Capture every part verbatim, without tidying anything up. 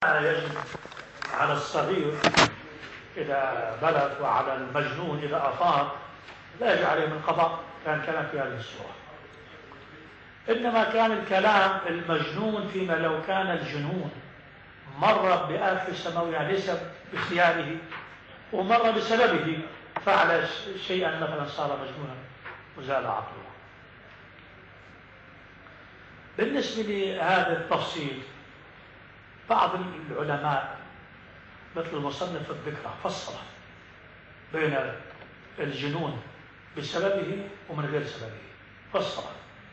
يجب على الصغير إذا بلغ وعلى المجنون إذا أفاق لا يجب عليه من قضاء. كان كلام في هذه الصورة. إنما كان الكلام المجنون فيما لو كان الجنون مر بآفة سماوية ليس باختياره ومر بسببه فعل شيئا مثلا صار مجنونا وزال عقله. بالنسبة لهذا التفصيل بعض العلماء مثل المصنف الذكرى فصل بين الجنون بسببه ومن غير سببه. فصل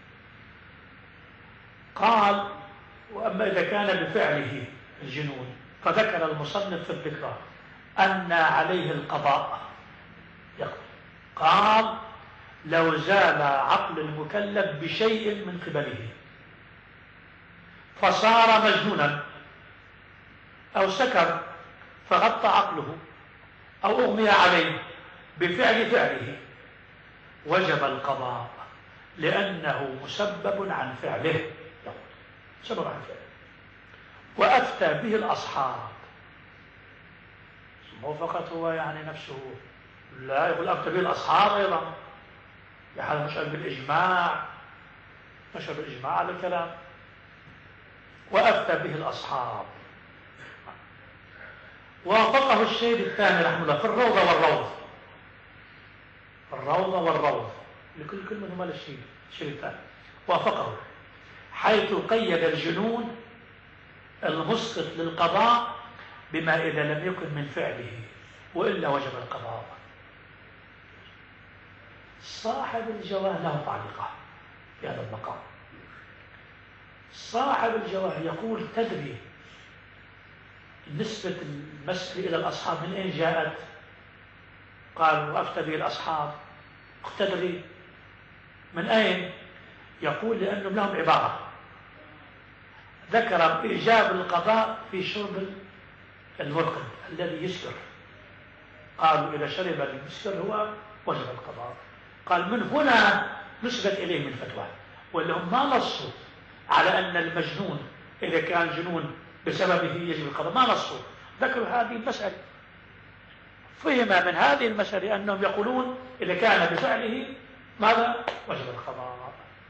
قال: وأما إذا كان بفعله الجنون فذكر المصنف في الذكرى أن عليه القضاء يقضي. قال: لو زال عقل المكلف بشيء من قبله فصار مجنونا أو سكر فغطى عقله أو أغمي عليه بفعل فعله وجب القضاء لأنه مسبب عن فعله سبب عن فعله. وأفتى به الأصحاب. مو فقط هو يعني نفسه، لا، يقول أفتى به الأصحاب أيضا. هذا مشعر بالإجماع، مشعر بالإجماع على الكلام. وأفتى به الأصحاب. وافقه الشيخ الثاني رحمه الله في الروضة والروض. الروضة والروض لكل كلمة هما للشيخ الشيخ الثاني. وافقه حيث قيد الجنون المسقط للقضاء بما إذا لم يكن من فعله وإلا وجب القضاء. صاحب الجواه له تعليقه في هذا المقام. صاحب الجواه يقول: تدري نسبة المسألة إلى الأصحاب من أين جاءت؟ قال: وأفتى به الأصحاب. تدري من أين؟ يقول: لأنهم لهم عبارة ذكر إيجاب القضاء في شرب المرقد الذي يسكر. قالوا: إذا شرب المسكر هو وجب القضاء. قال: من هنا نسبت إليه من فتوى، ولهم ما نصوا على أن المجنون إذا كان جنون بسببه يجب القضاء، ما نصوا. ذكروا هذه المسألة. فهم من هذه المسألة أنهم يقولون إذا كان بفعله ماذا؟ وجب القضاء.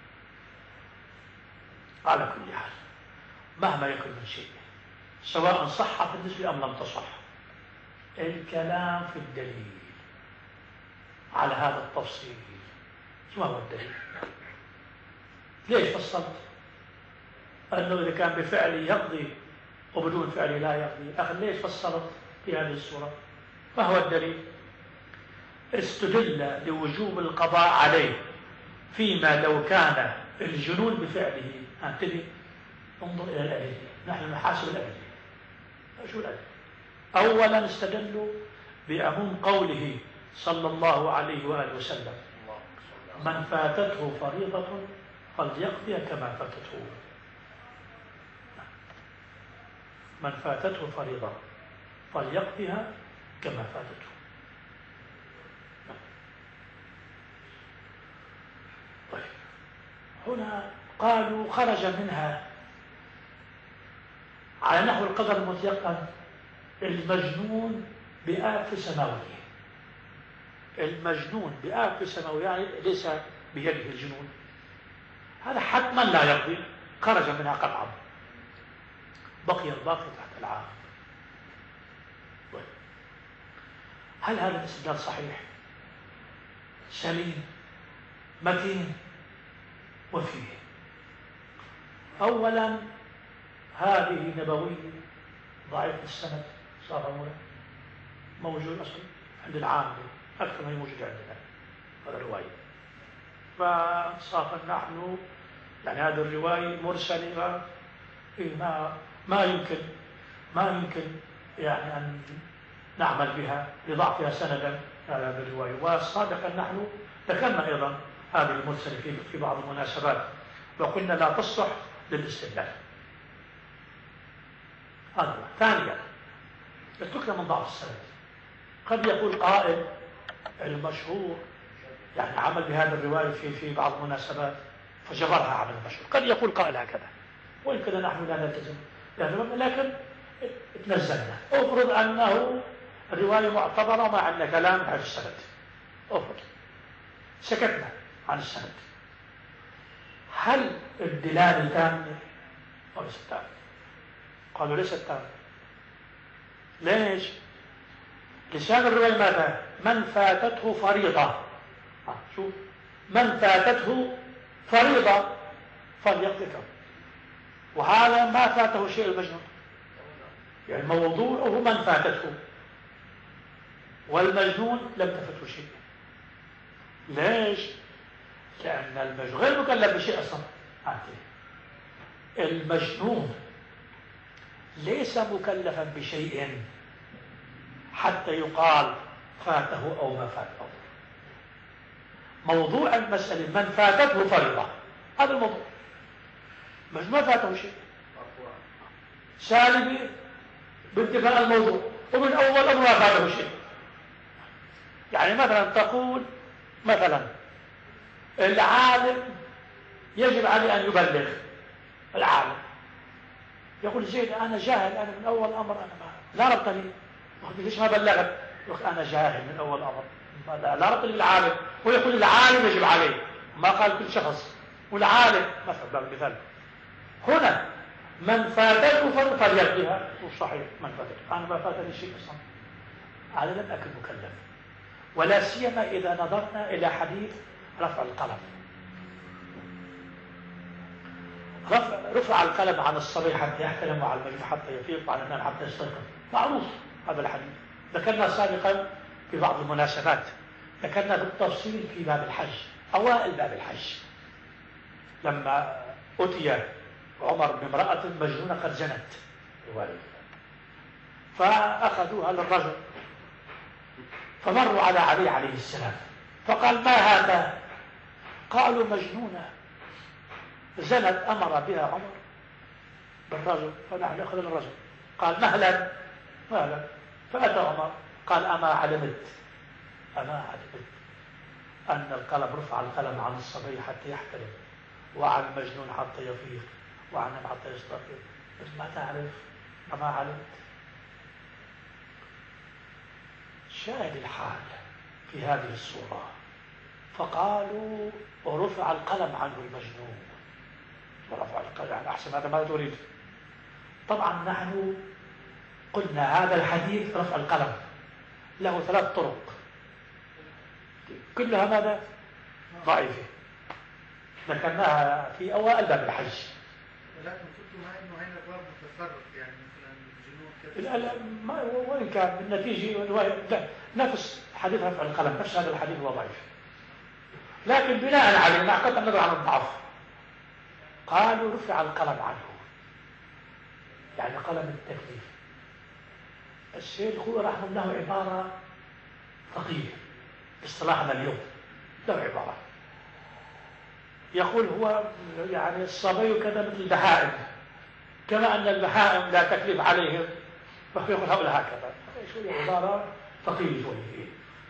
على كل حال مهما يكن من شيء سواء صح بالنسبة أم لم تصح، الكلام في الدليل على هذا التفصيل. ما هو الدليل؟ ليش فصلت أنه إذا كان بفعله يقضي وبدون فعله لا يقضي؟ أخي ليش فصلت في هذه الصورة؟ ما هو الدليل؟ استدل لوجوب القضاء عليه فيما لو كان الجنون بفعله. انتبه، انظر إلى الأدلة، نحن نحاسب الأدلة. شو الأدلة؟ أولا استدلوا بعموم قوله صلى الله عليه وآله وسلم: من فاتته فريضة فليقضيها كما فاتته. من فاتته فريضة فليقضيها كما فاتته. طيب، هنا قالوا خرج منها على نحو القدر المتيقن المجنون بآفة سماوية. المجنون بآفة سماوية يعني ليس بيده الجنون، هذا حتما لا يقضي، خرج منها قطعا، بقي الباقي تحت العام. هل هذا الاستدلال صحيح سليم متين؟ وفيه أولا هذه نبوية ضعيف السند، صار موجود أصلا عند العام أكثر ما موجود عندنا هذا الرواية. فصار نحن يعني هذه الرواية مرسلة، ما ما يمكن ما يمكن يعني أن نعمل بها لضعفها سندا هذه الرواية. وسابقا نحن ذكرنا أيضا هذه المرسلة في في بعض المناسبات وقلنا لا تصلح للاستدلال. هذا ثانيا اتركنا من ضعف السند. قد يقول قائل المشهور يعني عمل بهذه الرواية في في بعض المناسبات فجبرها على المشهور. قد يقول قائل هكذا، وإن كنا نحن لا نلتزم بهذا، لكن نزلنا. افرض أنه الرواية معتبرة مع أن كلام على السند، افرض سكتنا عن السند، هل الدلالة تامة أو ليست تامة؟ قالوا ليست تامة. ليش؟ لسان الرواية ماذا؟ من فاتته فريضة. شوف، من فاتته فريضة فليقضي، وهذا ما فاته شيء المجنون، يعني موضوعه من فاتته، والمجنون لم تفته شيء. ليش؟ لأن المجنون غير مكلف بشيء أصلا. المجنون ليس مكلفا بشيء حتى يقال فاته أو ما فاته. موضوع المسألة من فاتته فريضة، هذا الموضوع. مجنون ما فاته شيء، سالبي بانتفاء الموضوع، ومن أول أمر ما فاته شيء. يعني مثلا تقول مثلا العالم يجب عليه أن يبلغ. العالم يقول زيد أنا جاهل، أنا من أول أمر أنا ما لا ربط لي، ليش ما بلغت؟ يقول أنا جاهل من أول أمر، لا, لا ربط لي بالعالم. ويقول العالم يجب عليه، ما قال كل شخص. والعالم مثلا مثال هنا من فاتته فليقضيها. صحيح، من فاتته، أنا ما فاتني شيء أصلا، هذا لم أكن مكلف. ولا سيما إذا نظرنا إلى حديث رفع القلم. رفع, رفع القلم عن الصبي حتى يحتلم، وعلى المجنون حتى يفيق، وعلى النام حتى يستيقظ. معروف هذا الحديث، ذكرنا سابقا في بعض المناسبات، ذكرنا بالتفصيل في باب الحج، أوائل باب الحج، لما أتي عمر بامرأة مجنونة قد زنت فأخذوها للرجل، فمروا على علي عليه السلام فقال ما هذا؟ قالوا مجنونة زنت، أمر بها عمر بالرجل، فنحن أخذ الرجل. قال مهلا مهلا. فأتى عمر قال أما علمت أما علمت أن القلم رفع القلم عن الصبي حتى يحتلم، وعن المجنون حتى يفيق، وعن حتى يستيقظ. بس ما تعرف أما علمت. شاهد الحال في هذه الصورة، فقالوا ورفع القلم عنه المجنون. ورفع القلم يعني أحسن، هذا ماذا تريد؟ طبعا نحن قلنا هذا الحديث رفع القلم له ثلاث طرق كلها ماذا؟ ضعيفة، ذكرناها في أوائل باب الحج. لكن كنت مع انه هنا باب متفرق، يعني مثلا الجنون كذا. لا لا ما وين كان بالنتيجة نفس حديث رفع القلم، نفس هذا الحديث هو ضعيف، لكن بناء عليه مع قطع النظر عن الضعف قالوا رفع القلم عنه، يعني قلم التكليف. الشيخ هو رحمه الله عبارة فقيه باصطلاحنا اليوم، له عبارة يقول هو يعني الصبي كذا مثل البهائم، كما أن البهائم لا تكليف عليهم، فهو يقول هؤلاء هكذا. شو عبارة فقيه شوية،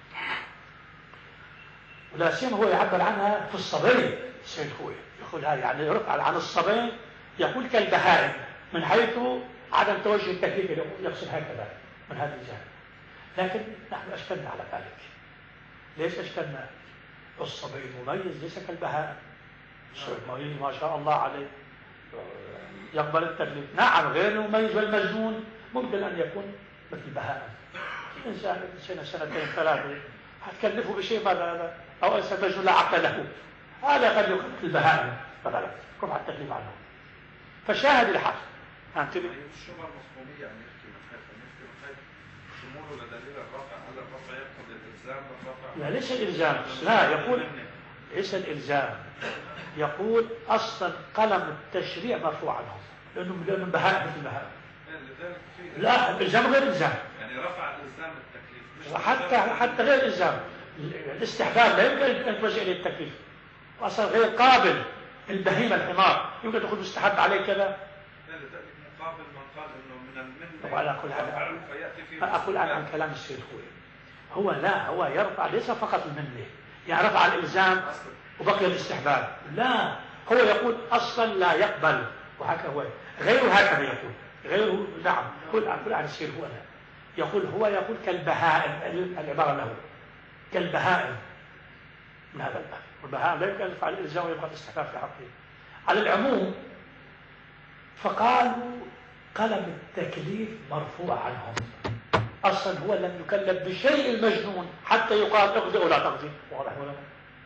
ولا سيما هو يعبر عنها في الصبي. الشيخ هو يقول هذا يعني يرفع عن الصبي، يقول كالبهائم من حيث عدم توجه التكليف، يقصد هكذا من هذا الجانب. لكن نحن أشكلنا على ذلك. ليش أشكلنا؟ الصبي المميز ليس كالبهائم. الصبي المميز ما شاء الله عليه يقبل التكليف، نعم غير المميز والمجنون ممكن أن يكون مثل البهائم. إنسان سنة سنتين ثلاثة هتكلفه بشيء ماذا هذا؟ أو إنسان مجنون لا عقل له، هذا قد يكون مثل البهائم مثلا رفع التكليف عنه. فشاهد الحق أنت الشبهة المفهومية أن يحكي من حيث أن يحكي من حيث شموله لدليل الرفع، هل الرفع يقتضي الإلزام بالرفع؟ لا ليس الإلزام، لا يقول ليس الإلزام، يقول أصلا قلم التشريع مرفوع عنهم لأنهم لأنهم بهائم مثل البهائم. لا الإلزام غير إلزام، يعني رفع الإلزام التكليف، وحتى حتى غير الإلزام الاستحباب لا يمكن أن توجه إليه التكليف، وأصلا غير قابل. البهيمة الحمار يمكن تقول مستحب عليه كذا. مقابل من قال انه من المن طبعا اقول عن اقول عن, عن كلام الشيخ هو هو لا هو يرفع ليس فقط المنه، يعني رفع الالزام وبقي الاستحباب، لا هو يقول اصلا لا يقبل، وهكذا هو غير هكذا يقول غيره نعم كل عن كل عن يصير هو لا. يقول هو يقول كالبهائم، العبارة له كالبهائم من هذا الباب، والبهائم لا يمكن أن يفعل الإلزام ويبقى الاستحقاق في حقه. على العموم فقالوا قلم التكليف مرفوع عنهم، أصلا هو لم يكلف بشيء المجنون حتى يقال اغذي أو لا تغذي. واضح ولا لا؟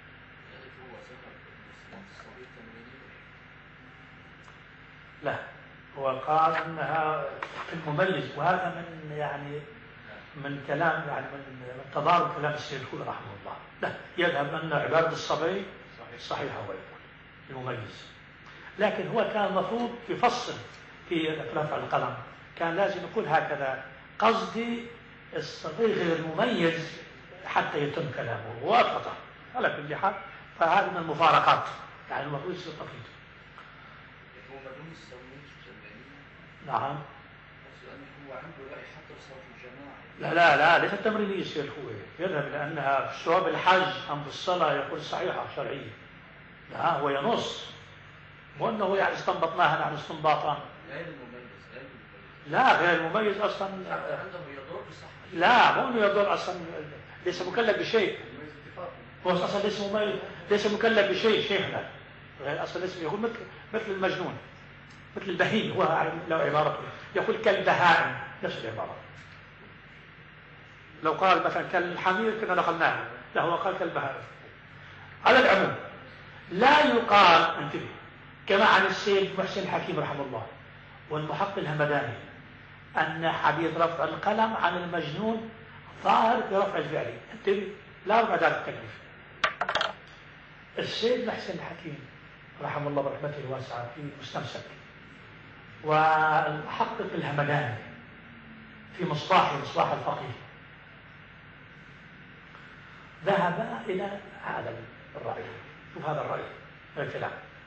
لا، هو قال أنها في المميز، وهذا من يعني من كلام يعني من تضارب كلام السيد الخوئي رحمه الله. لا، يذهب أن عبادة الصبي صحيحة هو يقول المميز، لكن هو كان المفروض يفصل في رفع القلم، كان لازم يقول هكذا قصدي الصبي غير المميز حتى يتم كلامه، وأطلقه على كل حال. فهذه من المفارقات، يعني المفروض يصير تقييد. هو مدون السويج جمعين. نعم. هو عنده رأي حتى في صلاة الجماعة. لا لا لا ليس تمرينية يصير هو يذهب لأنها في ثواب الحج أم في الصلاة يقول صحيحة شرعية. لا هو ينص، مو أنه يعني استنبطناها نحن استنباطا. غير المميز غير المميز. لا غير المميز أصلا. عنده يضر بصح. لا مو أنه يضر أصلا، ليس مكلف بشيء. هو أصلا ليس مميز، ليس مكلف بشيء شيخنا. غير أصلا ليس يقول مثل مثل المجنون، مثل البهيم، هو له عبارته يقول كالبهائم نفس العبارة. لو قال مثلا كالحمير كنا نقلناه، لا هو قال كالبهائم. على العموم لا يقال انتبه كما عن السيد محسن حكيم رحمه الله والمحقق الهمداني أن حديث رفع القلم عن المجنون ظاهر في رفع الفعل، انتبه لا رفع ذات التكليف. السيد محسن حكيم رحمه الله برحمته الواسعة في مستمسك، والمحقق الهمداني في مصباح مصباح الفقيه ذهب إلى هذا الرأي. شوف هذا الرأي الكلام،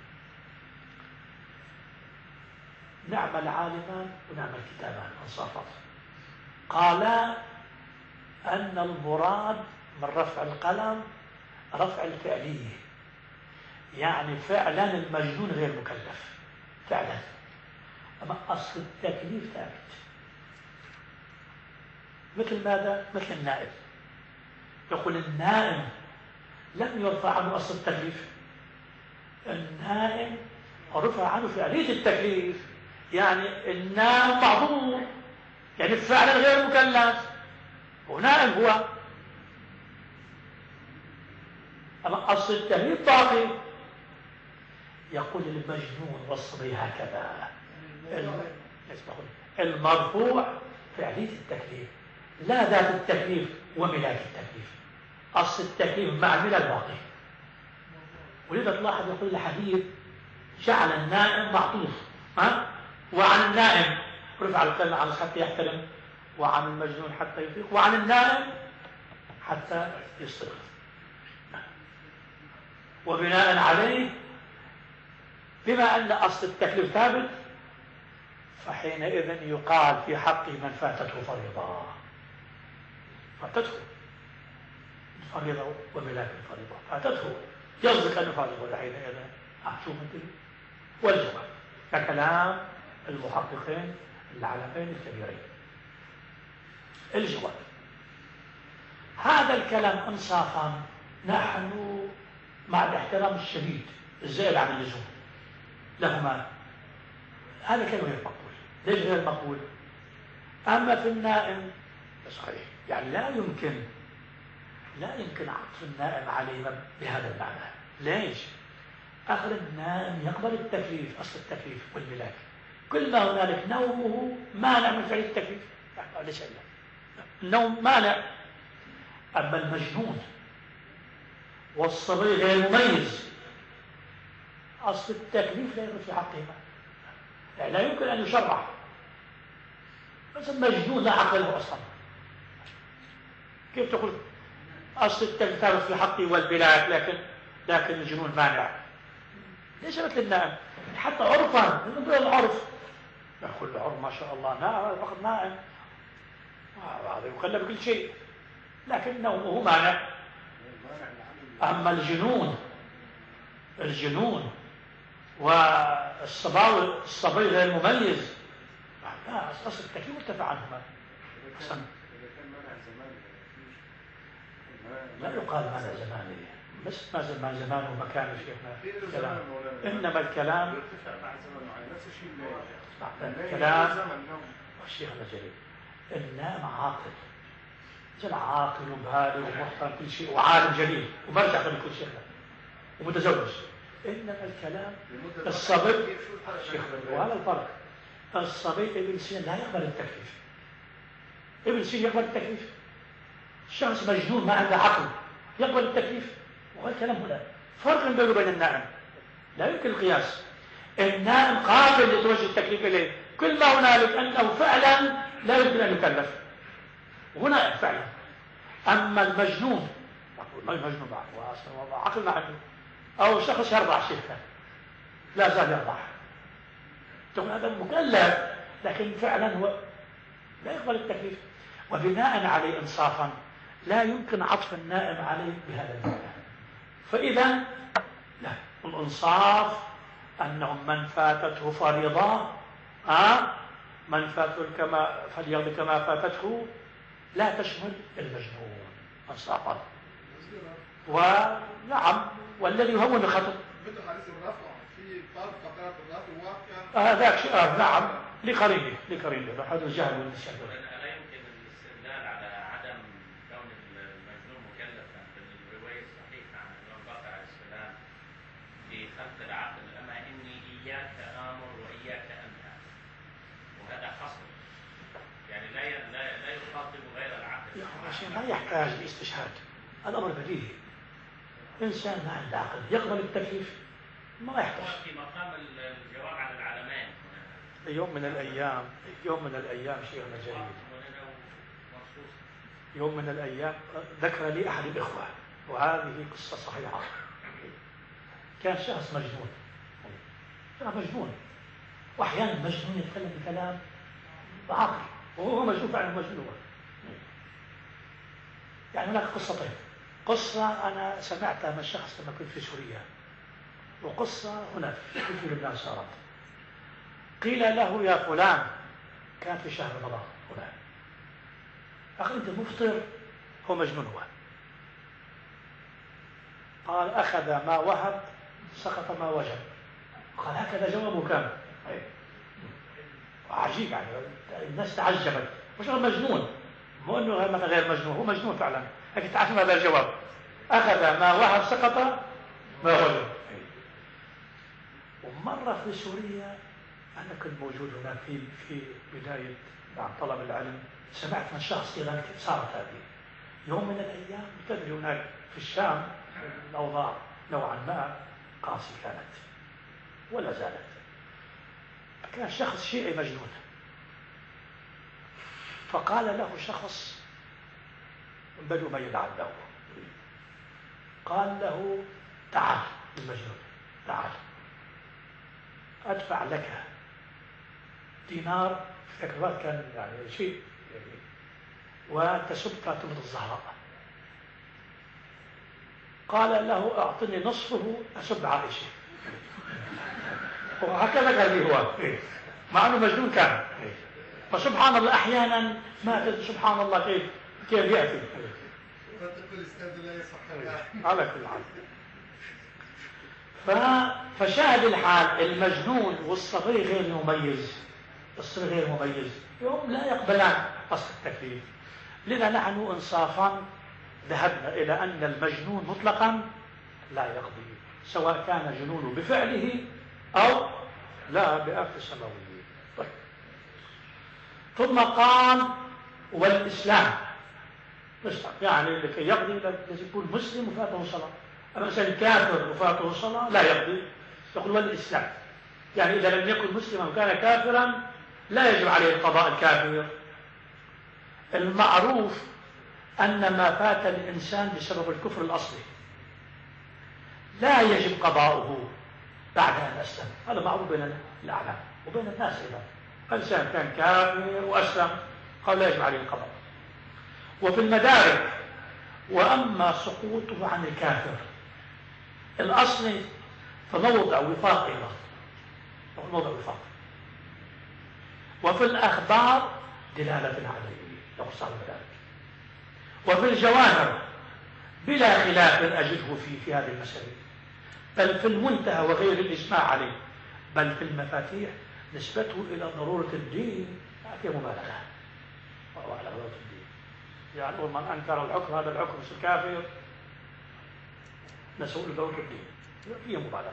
نعم العالمان ونعم الكتابان انصافات. قال أن المراد من رفع القلم رفع الفعلية، يعني فعلا المجنون غير مكلف فعلا، أما أصل التكليف ثابت. مثل ماذا؟ مثل النائب، يقول النائم لم يرفع عنه أصل التكليف، النائم رفع عنه فعلية التكليف، يعني النائم معذور، يعني فعلا غير مكلف ونائم هو، أما أصل التكليف باقي. يقول المجنون والصبي هكذا، المرفوع فعلية التكليف لا ذات التكليف وملاك التكليف، أصل التكليف مع الملاك باقي. ولذا تلاحظ يقول الحديث جعل النائم معطوف، ها؟ وعن النائم رفع القلم عن حتى يحترم، وعن المجنون حتى يفيق، وعن النائم حتى يستيقظ. وبناء عليه بما أن أصل التكليف ثابت فحينئذ يقال في حقه من فاتته فريضة، فاتته فريضة وملاك الفريضة فاتته يصدق أنه فريضة حينئذ أحسوم انت والجواب ككلام المحققين العلمين الكبيرين. الجواب هذا الكلام انصافا نحن مع الاحترام الشديد الزائد عن اللزوم لهما، هذا كلام غير مقبول. ليش غير مقبول؟ أما في النائم صحيح، يعني لا يمكن لا يمكن عطف النائم عليه بهذا المعنى. ليش؟ آخر النائم يقبل التكليف، أصل التكليف والملاك، كل ما هنالك نومه مانع من فعل التكليف، ليش لا النوم مانع. أما المجنون والصبي غير مميز أصل التكليف لا يكون في حقهما، يعني لا يمكن أن يشرع. بس المجنون لا عقل له أصلا، كيف تقول أصل التكليف ثابت في حقه والبلاك لكن لكن الجنون مانع؟ ليش مثل النائم؟ حتى عرفا من غير العرف يقول العرف ما شاء الله نائم فقط نائم، هذا يكلف بكل شيء لكن نومه مانع. أما الجنون الجنون والصبي غير مميز لا أصل التكليف مرتفع عنهما. أحسن. لا يقال منع زماني، بس ما زمان زمان ومكان شيخنا الكلام، إنما الكلام الكلام الشيخنا جليل النائم عاقل، رجل عاقل وبالغ ومحترم كل شيء وعالم جليل ومرجع من كل شيء ومتزوج. إنما الكلام الصبي شيخنا، وهذا الفرق. الصبي ابن سين لا يقبل التكليف، ابن سين يقبل التكليف. الشخص مجنون ما عنده عقل يقبل التكليف، وهذا الكلام هنا فرق بينه وبين النائم، لا يمكن القياس. النائم قابل لتوجه التكليف إليه، كل ما هنالك أنه فعلا لا يمكن أن يكلف، وهنا فعلا. أما المجنون ما المجنون بعد عقل ما عنده، أو شخص يرضع شيخا لا زال يرضع، ثم هذا مكلف لكن فعلا هو لا يقبل التكليف. وبناء عليه إنصافا لا يمكن عطف النائم عليه بهذا المعنى. فإذا لا، الإنصاف أنهم من فاتته فريضة آه من فاته كما فليقضي كما فاتته لا تشمل المجنون إنصافا. ونعم والذي يهون الخطر مثل حديث الرفع في فرق فقرات الرفع وكان هذاك شيء آه نعم لقرينه لقرينه هذا الجهل والنسيان. لا يمكن الاستدلال على عدم كون المجنون مكلفا بالروايه الصحيحه عن الامام باقر عليه السلام في خلق العقل، اما اني اياك امر واياك انهى، وهذا حصر يعني لا لا لا يخاطب غير العقل. يا شيء ما يحتاج لاستشهاد، الامر بديهي. انسان ما عنده عقل يقبل التكليف ما يحتاج. في مقام الجواب على العلمين يوم من الايام يوم من الايام شيخنا جليل يوم من الايام ذكر لي احد الاخوه، وهذه قصه صحيحه. كان شخص مجنون، شخص مجنون، واحيانا المجنون يتكلم بكلام بعقل وهو مجنون فعلا مجنون. يعني هناك قصتين، قصه انا سمعتها من شخص لما كنت في سوريا، وقصه هنا كنت في لبنان صارت. قيل له يا فلان، كان في شهر رمضان فلان، أخي أنت مفطر، هو مجنون هو. قال أخذ ما وهب سقط ما وجب. قال هكذا جوابه كان عجيب، يعني الناس تعجبت، مش مجنون، مو أنه غير مجنون، هو مجنون فعلا، لكن تعرف هذا الجواب أخذ ما وهب سقط ما وجب. ومرة في سوريا أنا كنت موجود هناك في في بداية بعد طلب العلم، سمعت من شخص إيراني صارت هذه يوم من الأيام. تدري هناك في الشام الأوضاع نوعا ما قاسي كانت ولا زالت. كان شخص شيعي مجنون، فقال له شخص بدو ما يلعنه، قال له تعال المجنون تعال أدفع لك دينار، في ذاك كان يعني شيء يعني، وتسب فاطمة الزهراء. قال له أعطني نصفه أسب عائشة، وهكذا قال لي هو، مع أنه مجنون كان. فسبحان الله أحيانا ما تدري سبحان الله كيف كيف يأتي على كل حال. فشاهد الحال المجنون والصغير غير مميز، الصغير غير مميز يوم لا يقبلان أصل التكليف. لذا نحن إنصافا ذهبنا إلى أن المجنون مطلقا لا يقضي، سواء كان جنونه بفعله أو لا بأخذ سماوي. طيب. ثم قال والإسلام، يعني لكي يقضي لازم يكون مسلم وفاته صلاة. أما إنسان كافر وفاته صلاة لا يقضي، يقول والإسلام، يعني إذا لم يكن مسلما وكان كافرا لا يجب عليه القضاء الكافر. المعروف أن ما فات الإنسان بسبب الكفر الأصلي لا يجب قضاؤه بعد أن أسلم، هذا معروف بين الأعلام وبين الناس. إذا الإنسان كان كافر وأسلم قال لا يجب عليه القضاء. وفي المدارك وأما سقوطه عن الكافر الأصلي فموضع وفاق أيضا، موضع وفاق. وفي الأخبار دلالة عليه لو صار ذلك، وفي الجواهر بلا خلاف أجده في في هذه المسألة، بل في المنتهى وغير الإجماع عليه، بل في المفاتيح نسبته إلى ضرورة الدين في مبالغة وهو على ضرورة الدين. يعني من أنكر الحكم هذا الحكم مش الكافر نسوء لضرورة الدين، هي مبالغة.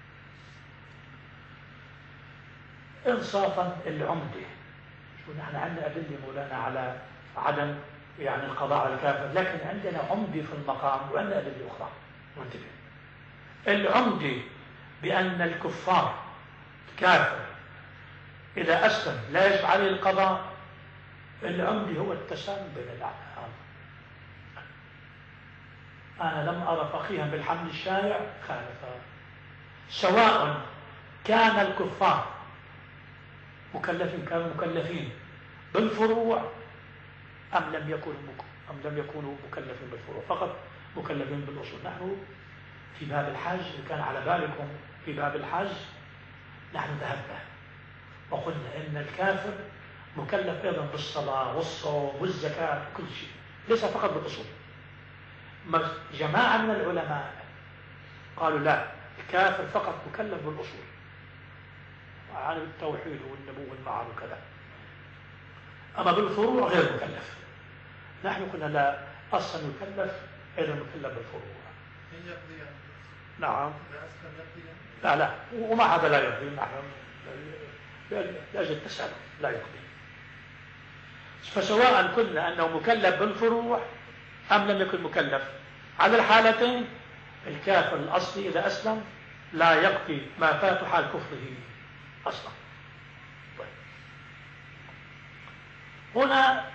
إنصافا العمدة، شو نحن عندنا أدلة مولانا على عدم يعني القضاء على الكافر، لكن عندنا عمدة في المقام وعندنا أدلة أخرى. منتبه، العمدة بأن الكفار كافر إذا أسلم لا يجب عليه القضاء، العمدة هو التسامي بين الأعلام. أنا لم أرى فقيها بالحمل الشائع خالفا، سواء كان الكفار مكلفين كانوا مكلفين بالفروع أم لم يكونوا أم لم يكونوا مكلفين بالفروع، فقط مكلفين بالأصول. نحن في باب الحج، كان على بالكم في باب الحج نحن ذهبنا وقلنا إن الكافر مكلف أيضا بالصلاة والصوم والزكاة كل شيء، ليس فقط بالأصول. جماعة من العلماء قالوا لا، الكافر فقط مكلف بالأصول، عن التوحيد والنبوة والمعاد وكذا، أما بالفروع غير مكلف. نحن قلنا لا، أصلا يكلف أيضا مكلف بالفروع. يقضي يعني. نعم. إذا أسلم يقضي يعني. لا لا، وما هذا لا يقضي، نحن لأجل التسامح لا يقضي. فسواء قلنا أنه مكلف بالفروع أم لم يكن مكلف، على الحالتين الكافر الأصلي إذا أسلم لا يقضي ما فات حال كفره أصلا. طيب. هنا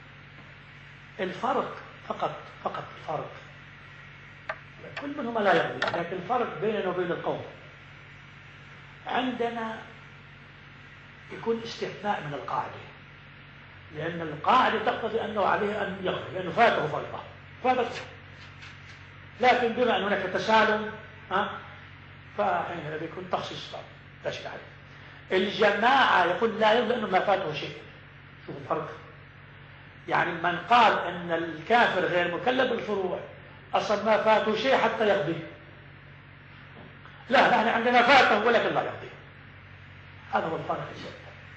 الفرق فقط فقط الفرق، كل منهما لا يقضي، لكن الفرق بيننا وبين القوم عندنا يكون استثناء من القاعدة، لأن القاعدة تقتضي أنه عليه أن يقضي لأنه فاته فرضه فاتت، لكن بما أن هناك تسالم ها فحينئذ يكون تخصيص لا شيء عليه. الجماعة يقول لا يقضي لأنه ما فاته شيء. شوف الفرق، يعني من قال أن الكافر غير مكلف بالفروع أصلا ما فاته شيء حتى يقضي، لا نحن عندنا فاته ولكن لا يقضي. هذا هو الفرق الجميل.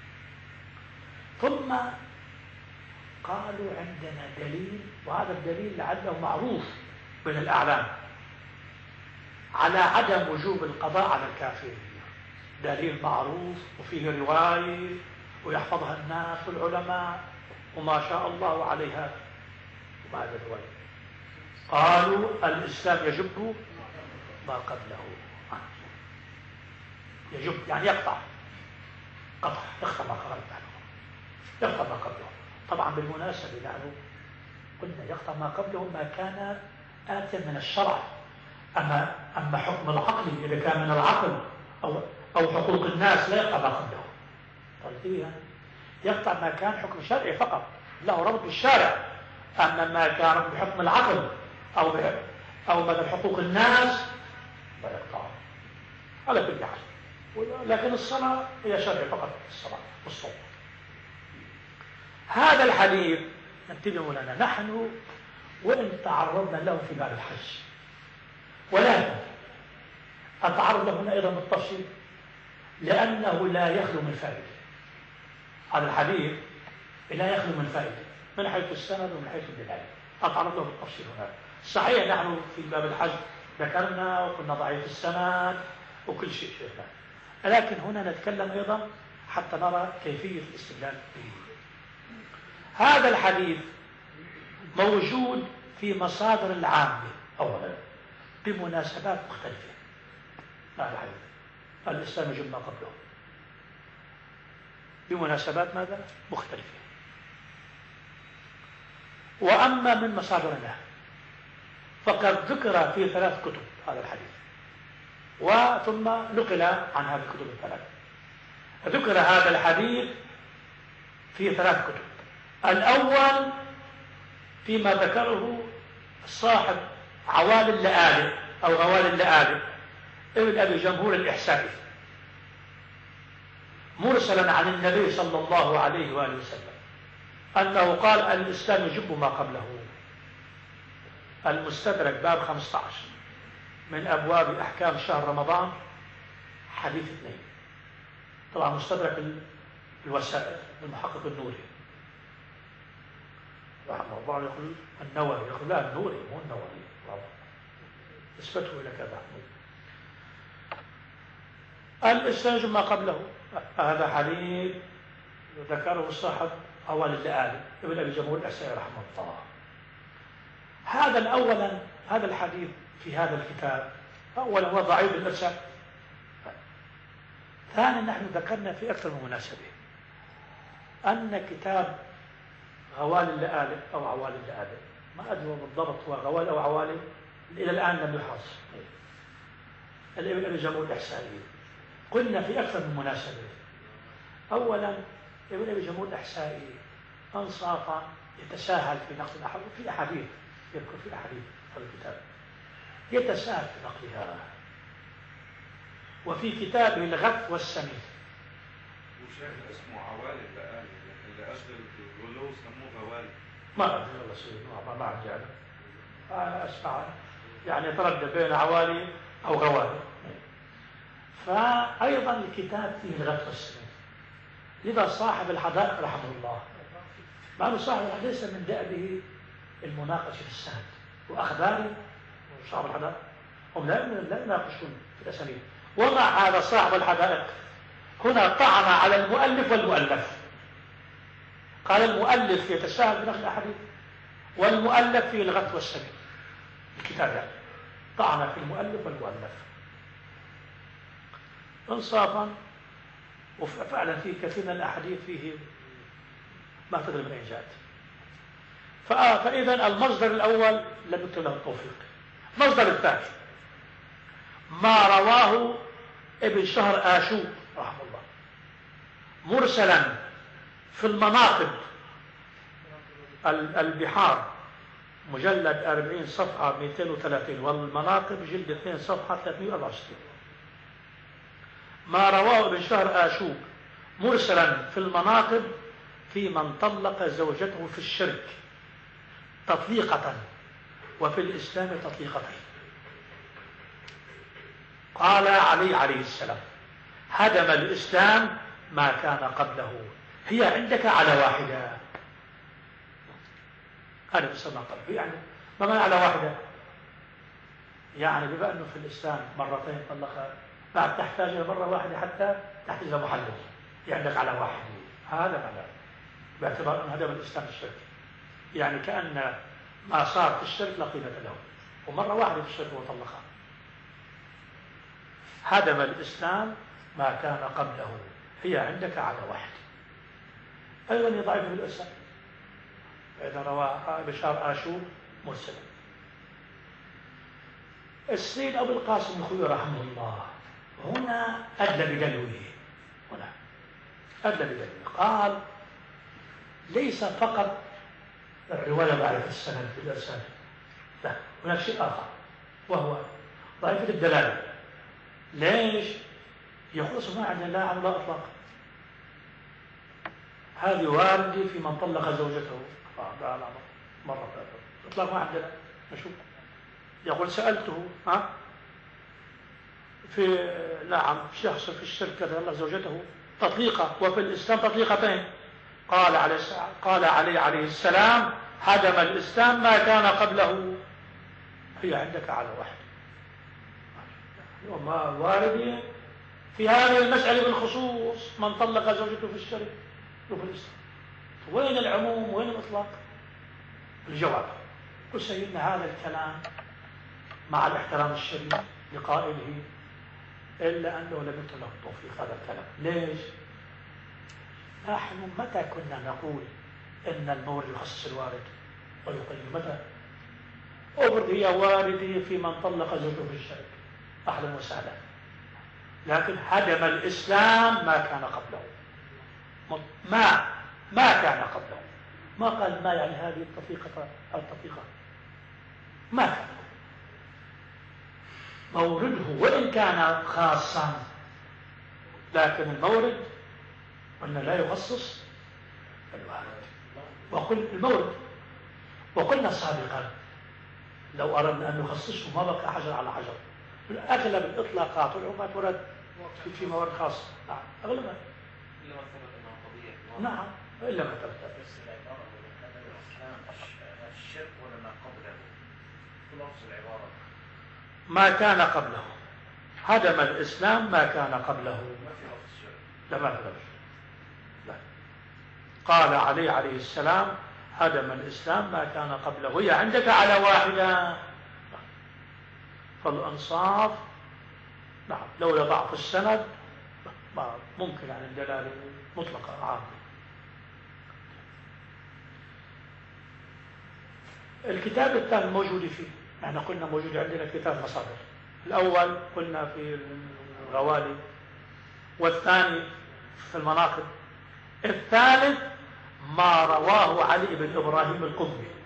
ثم قالوا عندنا دليل، وهذا الدليل لعله معروف بين الأعلام على عدم وجوب القضاء على الكافرين، دليل معروف وفيه رواية ويحفظها الناس والعلماء وما شاء الله عليها. وما هذا الرواية؟ قالوا الإسلام يجب ما قبله، يجب يعني يقطع قطع يقطع ما قبله، يقطع ما قبله. طبعا بالمناسبة يعني قلنا يقطع ما قبله ما كان آتيا من الشرع، أما أما حكم العقل إذا كان من العقل أو أو حقوق الناس لا يقطع ما قبله. طيب يقطع ما كان حكم شرعي فقط له ربط بالشارع، أما ما كان بحكم العقل أو أو مثل حقوق الناس لا يقطع على كل حال. لكن الصلاة هي شرعي فقط، الصلاة والصوم. هذا الحديث ننتبه لنا نحن وإن تعرضنا له في باب الحج، ولكن أتعرض له هنا أيضا بالتفصيل لأنه لا يخلو من فائدة. هذا الحديث لا يخلو من فائدة من حيث السند ومن حيث الدلالة، أتعرض له بالتفصيل هنا. صحيح نحن في باب الحج ذكرنا وقلنا ضعيف السند وكل شيء شيخنا، لكن هنا نتكلم أيضا حتى نرى كيفية الاستدلال به. هذا الحديث موجود في مصادر العامة أولا بمناسبات مختلفة. هذا الحديث الإسلام يجب ما قبله بمناسبات ماذا؟ مختلفة. وأما من مصادرنا فقد ذكر في ثلاث كتب هذا الحديث، وثم نقل عن هذه الكتب الثلاث. ذكر هذا الحديث في ثلاث كتب. الأول فيما ذكره صاحب عوالي اللآلئ أو غوالي اللآلئ ابن أبي جمهور الإحسائي، مرسلا عن النبي صلى الله عليه وآله وسلم أنه قال الإسلام يجب ما قبله. المستدرك باب خمسة عشر من أبواب أحكام شهر رمضان حديث اثنين. طبعا مستدرك الوسائل المحقق النوري رحمه الله يقول النووي، يقول لا النوري مو النووي، نسبته إلى كذا. الإسلام يجب ما قبله، هذا حديث ذكره صاحب أول اللآلي ابن أبي جمهور الأسعي رحمه الله. هذا الأولا هذا الحديث في هذا الكتاب أولا هو ضعيف الإرسال. ثانيا نحن ذكرنا في أكثر من مناسبة أن كتاب غوالي اللآلئ أو عوالي اللآلئ، ما أدري بالضبط هو غوالي أو عوالي، إلى الآن لم يحص، الابن أبي جمهور الإحسائي. قلنا في أكثر من مناسبة أولا ابن أبي جمهور الإحسائي أنصاف يتساهل في نقل الأحاديث، في أحاديث يذكر في أحاديث هذا الكتاب يتساهل في نقلها. وفي كتابه الغث والسمين وشيخ اسمه عوالي اللآلئ، اللي أشغل الغلو سموه غوالي. ما أدري والله سيدي، ما ما أعرف يعني. أسمع يعني يتردد بين عوالي أو غوالي. فأيضا الكتاب فيه الغث والسمين. لذا صاحب الحدائق رحمه الله، مع أنه صاحب الحدائق ليس من دأبه المناقشة في السند وأخباره، صاحب الحدائق هم لا يناقشون في الأسانيد. ومع هذا صاحب الحدائق هنا طعن على المؤلف والمؤلف، قال المؤلف يتساهل بنقل الأحاديث والمؤلف في الغث والسمين. الكتاب يعني طعن في المؤلف والمؤلف انصافا. وفعلا في كثير من الأحاديث فيه ما تدري من أين جاءت. فإذا المصدر الأول لم يكتب له التوفيق. المصدر الثاني ما رواه ابن شهر آشوب رحمه الله مرسلا في المناقب البحار مجلد أربعين صفحة مئتين وثلاثين، والمناقب جلد اثنين صفحة ثلاثمئة وأربعة وستين. ما رواه ابن شهر آشوب مرسلا في المناقب في من طلق زوجته في الشرك تطليقة وفي الإسلام تطليقتين. قال علي عليه السلام هدم الإسلام ما كان قبله، هي عندك على واحدة. هذا بسمى قبله يعني ما معنى على واحدة؟ يعني بما أنه في الإسلام مرتين طلقها بعد تحتاج إلى مرة واحدة حتى تحتاج إلى محلل، عندك على واحد. هذا معنى باعتبار أن هدم الإسلام الشرك، يعني كأن ما صار في الشرك لا قيمة له، ومرة واحدة في الشرك وطلقها. هدم الإسلام ما كان قبله، هي عندك على واحد. أيضا ضعيف بالإسلام إذا روى بشار آشوب مرسلا. السيد أبو القاسم الخوي رحمه الله هنا أدلى بدلوه، هنا أدلى بدلوه. قال ليس فقط الرواية ضعيفة السند بالإرسال، لا، هناك شيء آخر وهو ضعيفة الدلالة. ليش؟ يخص ما عندنا لا عن لا إطلاق. هذه واردة في من طلق زوجته مرة إطلاق ما عندنا. نشوف يقول سألته ها في نعم شخص في الشركة طلق زوجته تطليقة وفي الإسلام تطليقتين. قال عليه قال علي عليه السلام هدم الإسلام ما كان قبله، هي عندك على واحد. وما واردة في هذه المسألة بالخصوص من طلق زوجته في الشرك وفي الإسلام. وين العموم وين الإطلاق؟ الجواب قل سيدنا هذا الكلام مع الاحترام الشديد لقائله إلا أنه لم يكن له التوفيق هذا الكلام. ليش؟ نحن متى كنا نقول إن المورد يخصص الوارد ويقيم؟ متى؟ أبرد هي واردة في من طلق زوجته في الشرك، أهلا وسهلا، لكن هدم الإسلام ما كان قبله. ما ما كان قبله، ما قال ما يعني هذه التطليقة التطليقة ما كان مورده وإن كان خاصا، لكن المورد قلنا لا يخصص الوارد وقل المورد. وقلنا سابقا لو أردنا أن نخصصه ما بقى حجر على حجر. أغلب الإطلاقات والعمومات ورد في, في موارد خاصة. نعم أغلبها. إلا ما ثبت أنه قضية. نعم إلا ما ثبت. بس العبارة هذا الإسلام الشرك ولا ما قبله؟ لفظ العبارة ما كان قبله. هدم الإسلام ما كان قبله. ما في لفظ الشرك. لا ما في لفظ. لا. قال علي عليه السلام هدم الإسلام ما كان قبله. هي عندك على واحدة. فالأنصاف نعم لولا ضعف السند ما ممكن عن الدلالة مطلقة عامة. الكتاب الثاني موجود فيه. احنا قلنا موجود عندنا كتاب مصادر. الأول قلنا في الغوالي والثاني في المناقب. الثالث ما رواه علي بن إبراهيم القمي